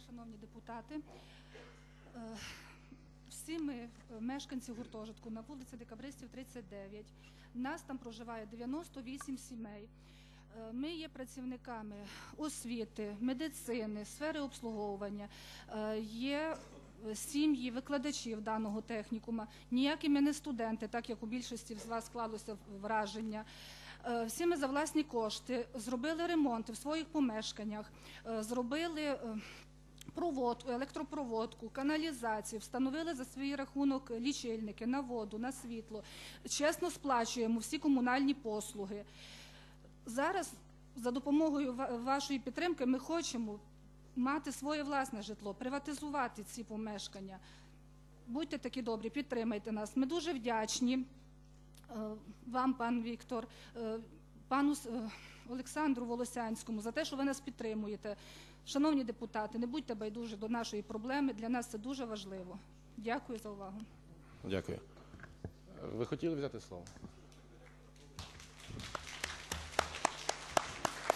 шановні депутати. Всі ми мешканці гуртожитку на вулиці Декабристів, 39. Нас там проживає 98 сімей. Ми є працівниками освіти, медицини, сфери обслуговування, є сім'ї викладачів даного технікума. Ніякі ми не студенти, так як у більшості з вас склалося враження. Всі ми за власні кошти зробили ремонти в своїх помешканнях, зробили проводку, електропроводку, каналізацію, встановили за свій рахунок лічильники на воду, на світло, чесно сплачуємо всі комунальні послуги. Зараз за допомогою вашої підтримки ми хочемо мати своє власне житло, приватизувати ці помешкання. Будьте такі добрі, підтримайте нас. Ми дуже вдячні вам, пан Віктор, пану Олександру Волосянському за те, що ви нас підтримуєте. Шановні депутати, не будьте байдужі до нашої проблеми, для нас це дуже важливо. Дякую за увагу. Дякую. Ви хотіли взяти слово?